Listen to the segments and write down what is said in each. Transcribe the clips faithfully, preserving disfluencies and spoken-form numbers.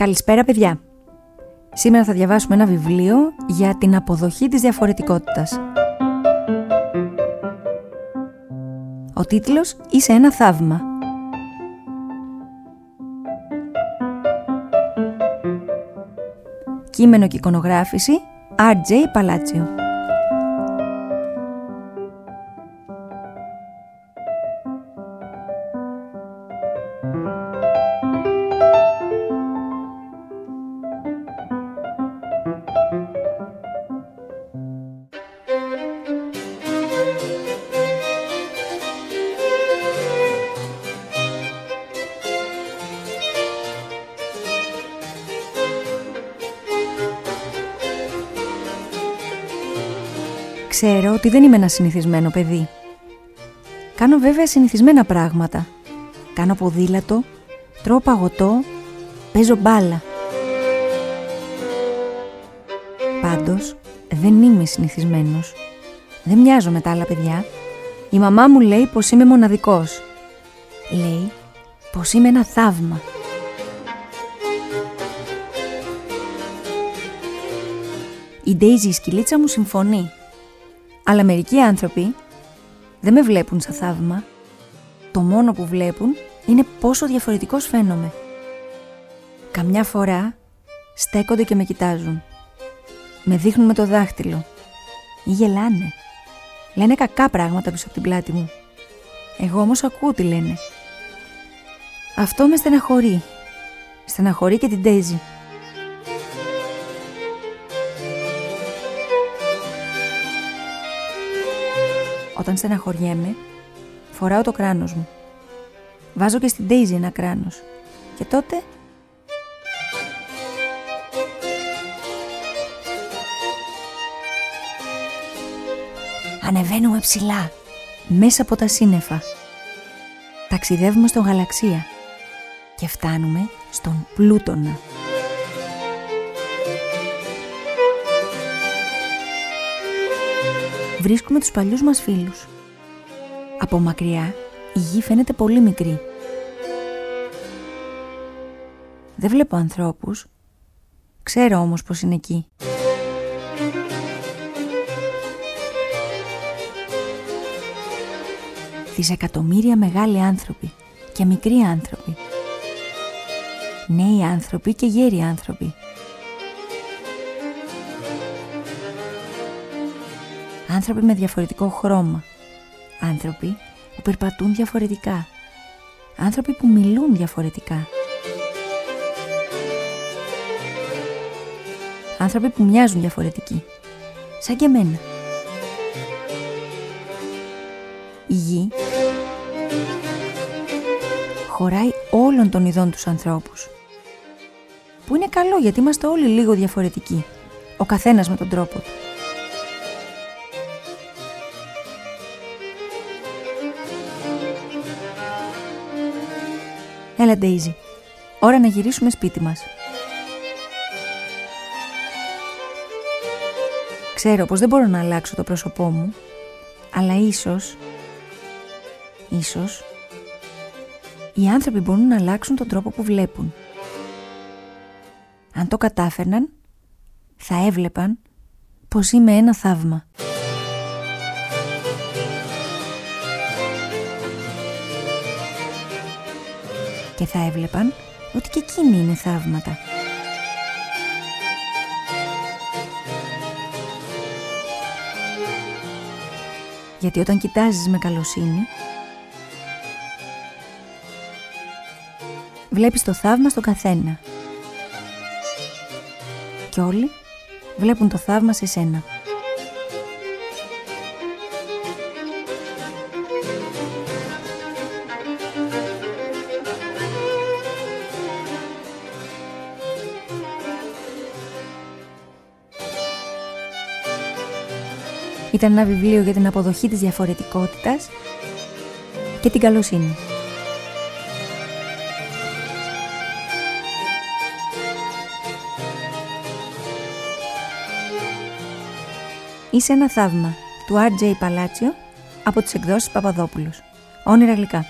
Καλησπέρα παιδιά. Σήμερα θα διαβάσουμε ένα βιβλίο για την αποδοχή της διαφορετικότητας. Ο τίτλος «Είσαι ένα θαύμα». Κείμενο και εικονογράφηση αρ τζέι Παλάτσιο. Ξέρω ότι δεν είμαι ένα συνηθισμένο παιδί. Κάνω βέβαια συνηθισμένα πράγματα. Κάνω ποδήλατο, τρώω παγωτό, παίζω μπάλα. Πάντως, δεν είμαι συνηθισμένος. Δεν μοιάζω με τα άλλα παιδιά. Η μαμά μου λέει πως είμαι μοναδικός. Λέει πως είμαι ένα θαύμα. Η Daisy, η σκυλίτσα μου, συμφωνεί. Αλλά μερικοί άνθρωποι δεν με βλέπουν σαν θαύμα. Το μόνο που βλέπουν είναι πόσο διαφορετικός φαίνομαι. Καμιά φορά στέκονται και με κοιτάζουν. Με δείχνουν με το δάχτυλο. Ή γελάνε. Λένε κακά πράγματα πίσω από την πλάτη μου. Εγώ όμως ακούω τι λένε. Αυτό με στεναχωρεί. Στεναχωρεί και την Daisy. Όταν στεναχωριέμαι, φοράω το κράνος μου. Βάζω και στην Daisy ένα κράνος. Και τότε... ανεβαίνουμε ψηλά, μέσα από τα σύννεφα. Ταξιδεύουμε στον γαλαξία και φτάνουμε στον Πλούτονα. Βρίσκουμε τους παλιούς μας φίλους. Από μακριά η γη φαίνεται πολύ μικρή. Δεν βλέπω ανθρώπους. Ξέρω όμως πως είναι εκεί. Δισεκατομμύρια μεγάλοι άνθρωποι και μικροί άνθρωποι. Νέοι άνθρωποι και γέροι άνθρωποι. Άνθρωποι με διαφορετικό χρώμα. Άνθρωποι που περπατούν διαφορετικά. Άνθρωποι που μιλούν διαφορετικά. Άνθρωποι που μοιάζουν διαφορετικοί. Σαν και εμένα. Η γη χωράει όλων των ειδών τους ανθρώπους. Που είναι καλό γιατί είμαστε όλοι λίγο διαφορετικοί. Ο καθένας με τον τρόπο του. Έλα Daisy, ώρα να γυρίσουμε σπίτι μας. Ξέρω πως δεν μπορώ να αλλάξω το πρόσωπό μου, αλλά ίσως, ίσως, οι άνθρωποι μπορούν να αλλάξουν τον τρόπο που βλέπουν. Αν το κατάφερναν, θα έβλεπαν πως είμαι ένα θαύμα. Και θα έβλεπαν ότι και εκείνοι είναι θαύματα. Γιατί όταν κοιτάζεις με καλοσύνη, βλέπεις το θαύμα στον καθένα. Και όλοι βλέπουν το θαύμα σε σένα. Ήταν ένα βιβλίο για την αποδοχή της διαφορετικότητας και την καλοσύνη. Είσαι ένα θαύμα του αρ τζέι Παλάτσιο από τις εκδόσεις Παπαδόπουλος. Όνειρα γλυκά.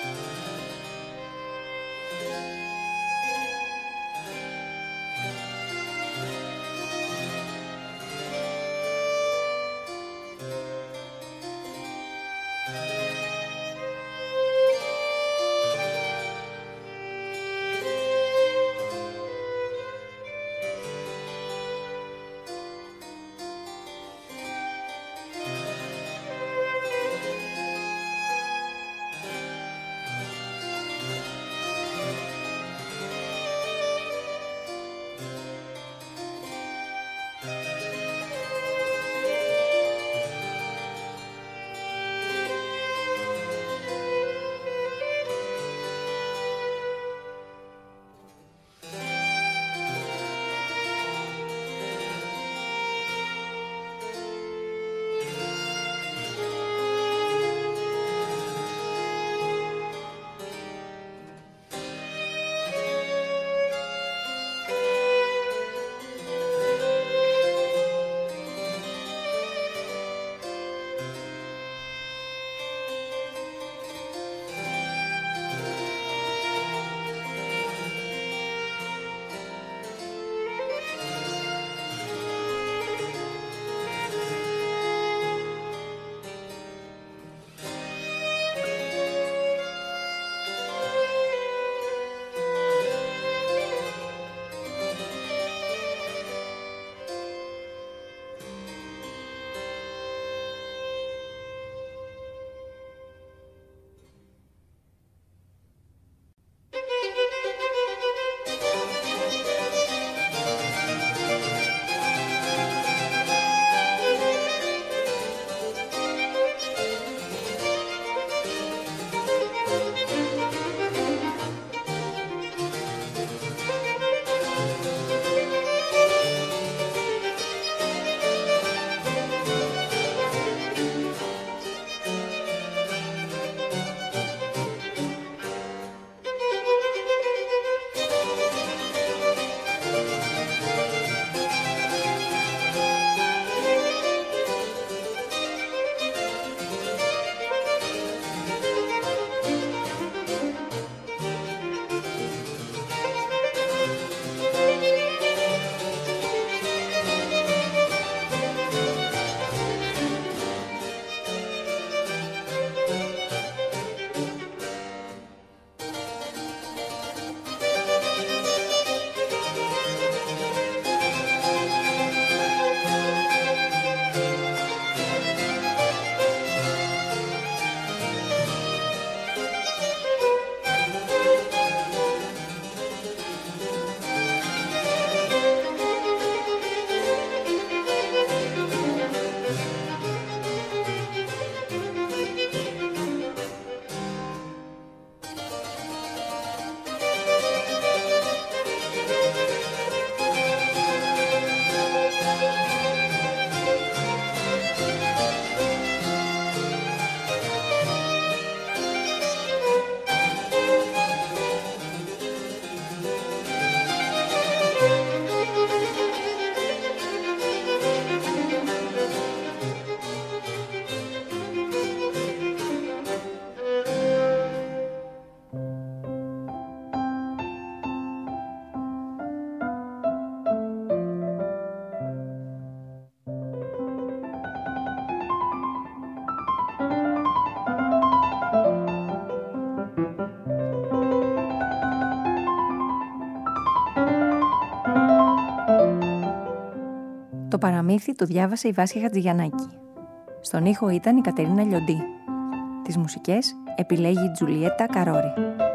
Το παραμύθι το διάβασε η Βάσια Χατζηγιαννάκη. Στον ήχο ήταν η Κατερίνα Λιοντή. Τις μουσικές επιλέγει η Τζουλιέτα Καρόρη.